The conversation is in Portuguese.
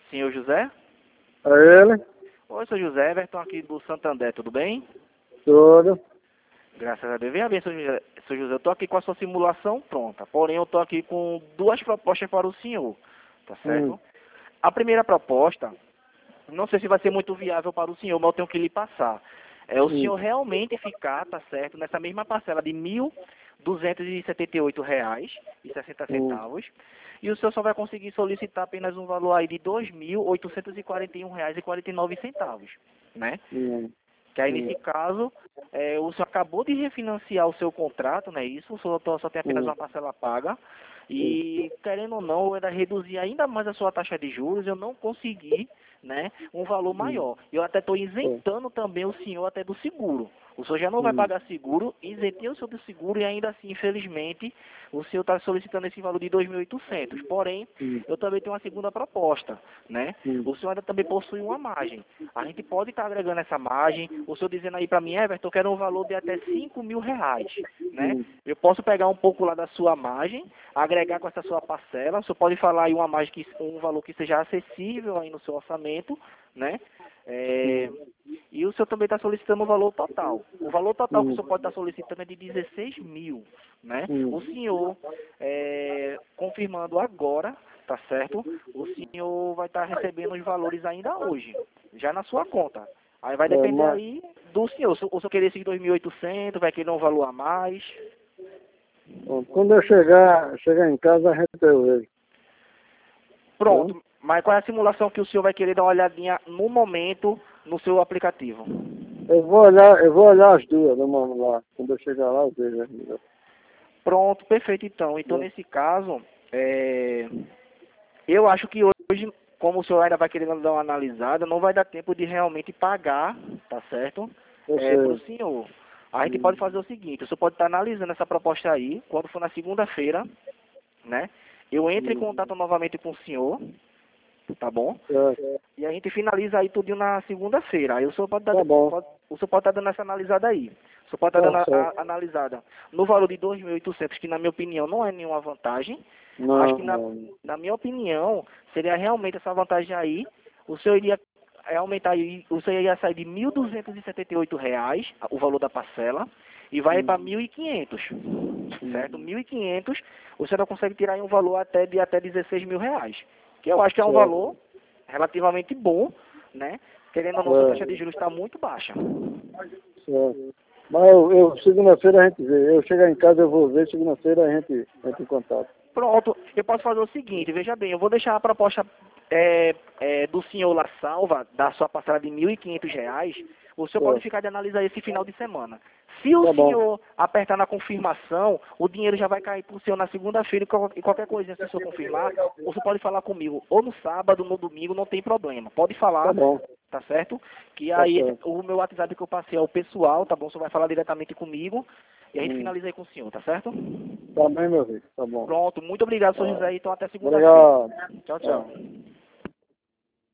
Senhor José? É ele? Oi, sou José Everton aqui do Santander, tudo bem? Tudo. Graças a Deus. Venha bem, Sr. José, eu estou aqui com a sua simulação pronta, porém eu estou aqui com duas propostas para o senhor, tá certo? A primeira proposta, não sei se vai ser muito viável para o senhor, mas eu tenho que lhe passar. É o senhor realmente ficar, tá certo, nessa mesma parcela de R$ 1.278,60, e o senhor só vai conseguir solicitar apenas um valor aí de R$ 2.841,49, né? Que aí, nesse caso, o senhor acabou de refinanciar o seu contrato, né? Isso, o senhor só tem apenas uma parcela paga. E, querendo ou não, eu ainda reduzir ainda mais a sua taxa de juros, eu não consegui, né, um valor maior. Eu até estou isentando também o senhor até do seguro. O senhor já não vai pagar seguro, isentei o senhor do seguro e ainda assim, infelizmente, o senhor está solicitando esse valor de 2.800. Porém, eu também tenho uma segunda proposta, né? O senhor ainda também possui uma margem. A gente pode estar agregando essa margem, o senhor dizendo aí para mim, Everton, eu quero um valor de até R$ 5.000, né? Eu posso pegar um pouco lá da sua margem, agregar com essa sua parcela, o senhor pode falar aí uma margem, um valor que seja acessível aí no seu orçamento, né? E o senhor também está solicitando o valor total. O valor total que o senhor pode estar solicitando é de 16 mil, né? O senhor, confirmando agora, tá certo? O senhor vai estar recebendo os valores ainda hoje, já na sua conta. Aí vai depender aí do senhor. O senhor querer esses 2.800, vai querer um valor a mais. Quando eu chegar em casa, a gente vê. Pronto. Mas qual é a simulação que o senhor vai querer dar uma olhadinha no momento no seu aplicativo? Eu vou olhar as duas, vamos lá. Quando eu chegar lá, eu vejo. Pronto, perfeito então. Então, nesse caso, eu acho que hoje, como o senhor ainda vai querendo dar uma analisada, não vai dar tempo de realmente pagar, tá certo? Para o senhor. A gente pode fazer o seguinte, o senhor pode estar analisando essa proposta aí, quando for na segunda-feira, né? Eu entro em contato novamente com o senhor, tá bom? E a gente finaliza aí tudo na segunda-feira. Aí o senhor pode estar dando essa analisada aí. O senhor pode estar dando a analisada no valor de 2.800, que na minha opinião não é nenhuma vantagem. Acho que na minha opinião seria realmente essa vantagem aí. O senhor iria aumentar aí, o senhor ia sair de R$ 1.278, o valor da parcela, e vai para 1.500, certo? 1.500, o senhor consegue tirar aí um valor até 16 mil reais, que eu acho que é um valor relativamente bom, né? Querendo ou não, a taxa de juros está muito baixa. Mas segunda-feira a gente vê. Eu chegar em casa, eu vou ver, segunda-feira a gente entra em contato. Pronto, eu posso fazer o seguinte, veja bem, eu vou deixar a proposta do senhor lá salva, da sua parcela de R$ 1.500, o senhor pode ficar de analisar esse final de semana. Se o senhor apertar na confirmação, o dinheiro já vai cair para o senhor na segunda-feira e qualquer coisinha, se o senhor confirmar, o senhor pode falar comigo, ou no sábado, ou no domingo, não tem problema. Pode falar, tá certo? Que aí o meu WhatsApp que eu passei é o pessoal, tá bom? O senhor vai falar diretamente comigo e a gente finaliza aí com o senhor, tá certo? Tá bem, meu filho, tá bom. Pronto, muito obrigado, senhor José, então até segunda-feira. Obrigado. Tchau, tchau.